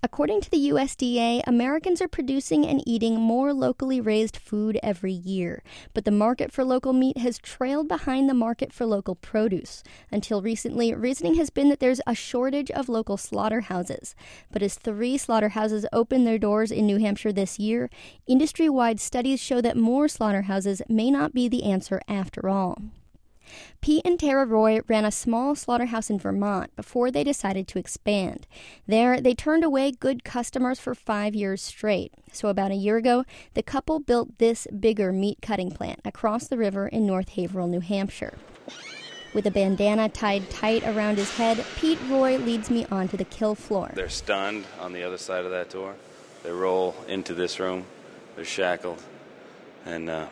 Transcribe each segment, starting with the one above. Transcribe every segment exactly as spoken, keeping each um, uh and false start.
According to the U S D A, Americans are producing and eating more locally raised food every year, but the market for local meat has trailed behind the market for local produce. Until recently, reasoning has been that there's a shortage of local slaughterhouses. But as three slaughterhouses open their doors in New Hampshire this year, industry-wide studies show that more slaughterhouses may not be the answer after all. Pete and Tara Roy ran a small slaughterhouse in Vermont before they decided to expand. There, they turned away good customers for five years straight. So about a year ago, the couple built this bigger meat-cutting plant across the river in North Haverhill, New Hampshire. With a bandana tied tight around his head, Pete Roy leads me onto the kill floor. They're stunned on the other side of that door. They roll into this room. They're shackled. And uh,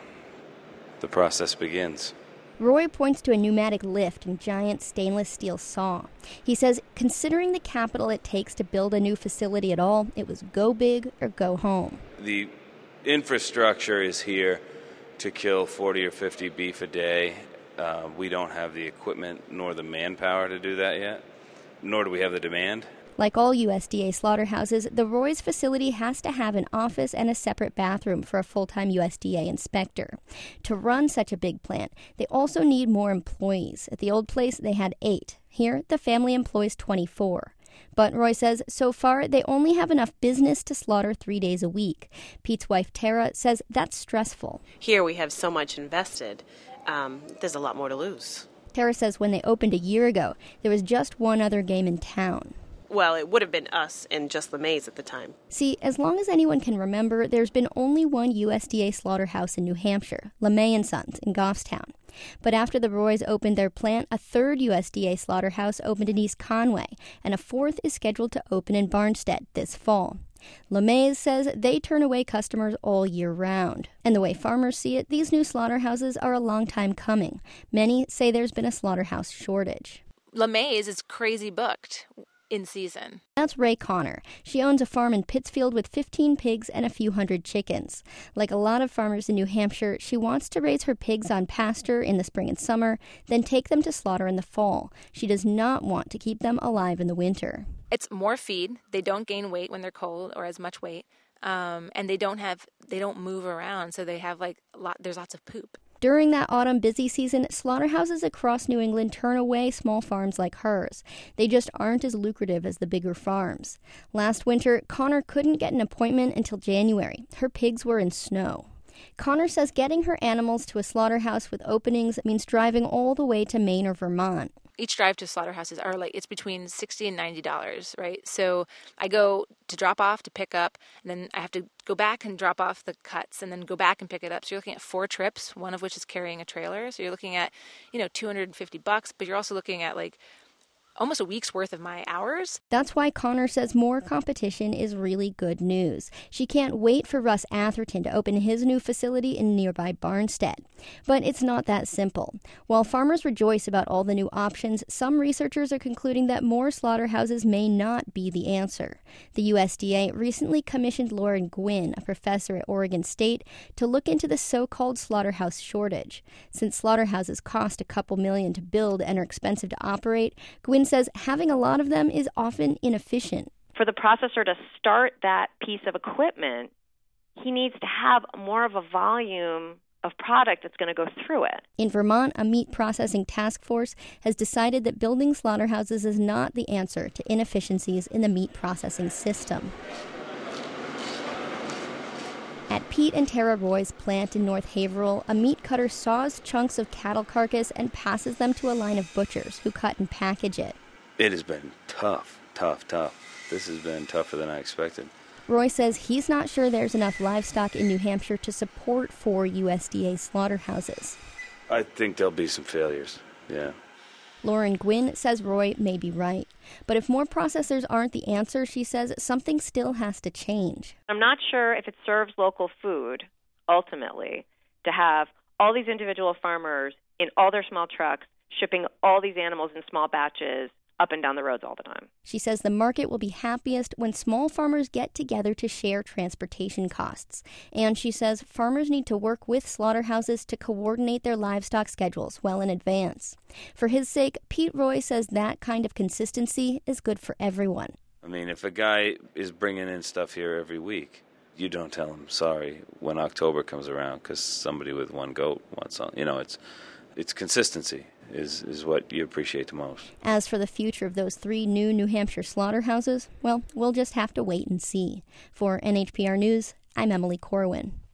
the process begins. Roy points to a pneumatic lift and giant stainless steel saw. He says, considering the capital it takes to build a new facility at all, it was go big or go home. The infrastructure is here to kill forty or fifty beef a day. Uh, we don't have the equipment nor the manpower to do that yet, nor do we have the demand. Like all U S D A slaughterhouses, the Roy's facility has to have an office and a separate bathroom for a full-time U S D A inspector. To run such a big plant, they also need more employees. At the old place, they had eight. Here, the family employs twenty-four. But Roy says so far they only have enough business to slaughter three days a week. Pete's wife, Tara, says that's stressful. Here we have so much invested. Um, there's a lot more to lose. Tara says when they opened a year ago, there was just one other game in town. Well, it would have been us and just LeMay's at the time. See, as long as anyone can remember, there's been only one U S D A slaughterhouse in New Hampshire, LeMay and Sons in Goffstown. But after the Roys opened their plant, a third U S D A slaughterhouse opened in East Conway, and a fourth is scheduled to open in Barnstead this fall. LeMay's says they turn away customers all year round. And the way farmers see it, these new slaughterhouses are a long time coming. Many say there's been a slaughterhouse shortage. LeMay's is crazy booked in season. That's Ray Connor. She owns a farm in Pittsfield with fifteen pigs and a few hundred chickens. Like a lot of farmers in New Hampshire, she wants to raise her pigs on pasture in the spring and summer, then take them to slaughter in the fall. She does not want to keep them alive in the winter. It's more feed. They don't gain weight when they're cold or as much weight. Um, and they don't have, they don't move around, so they have like, a lot, there's lots of poop. During that autumn busy season, slaughterhouses across New England turn away small farms like hers. They just aren't as lucrative as the bigger farms. Last winter, Connor couldn't get an appointment until January. Her pigs were in snow. Connor says getting her animals to a slaughterhouse with openings means driving all the way to Maine or Vermont. Each drive to slaughterhouses are like, it's between sixty dollars and ninety dollars, right? So I go to drop off, to pick up, and then I have to go back and drop off the cuts and then go back and pick it up. So you're looking at four trips, one of which is carrying a trailer. So you're looking at, you know, two hundred fifty bucks, but you're also looking at like almost a week's worth of my hours. That's why Connor says more competition is really good news. She can't wait for Russ Atherton to open his new facility in nearby Barnstead. But it's not that simple. While farmers rejoice about all the new options, some researchers are concluding that more slaughterhouses may not be the answer. The U S D A recently commissioned Lauren Gwynn, a professor at Oregon State, to look into the so-called slaughterhouse shortage. Since slaughterhouses cost a couple million to build and are expensive to operate, Gwynn says having a lot of them is often inefficient. For the processor to start that piece of equipment, he needs to have more of a volume of product that's going to go through it. In Vermont, a meat processing task force has decided that building slaughterhouses is not the answer to inefficiencies in the meat processing system. At Pete and Tara Roy's plant in North Haverhill, a meat cutter saws chunks of cattle carcass and passes them to a line of butchers who cut and package it. It has been tough, tough, tough. This has been tougher than I expected. Roy says he's not sure there's enough livestock in New Hampshire to support four U S D A slaughterhouses. I think there'll be some failures, yeah. Lauren Gwynn says Roy may be right. But if more processors aren't the answer, she says something still has to change. I'm not sure if it serves local food, ultimately, to have all these individual farmers in all their small trucks shipping all these animals in small batches up and down the roads all the time. She says the market will be happiest when small farmers get together to share transportation costs. And she says farmers need to work with slaughterhouses to coordinate their livestock schedules well in advance. For his sake, Pete Roy says that kind of consistency is good for everyone. I mean, if a guy is bringing in stuff here every week, you don't tell him sorry when October comes around because somebody with one goat wants something. You know, it's it's consistency is, is what you appreciate the most. As for the future of those three new New Hampshire slaughterhouses, well, we'll just have to wait and see. For N H P R News, I'm Emily Corwin.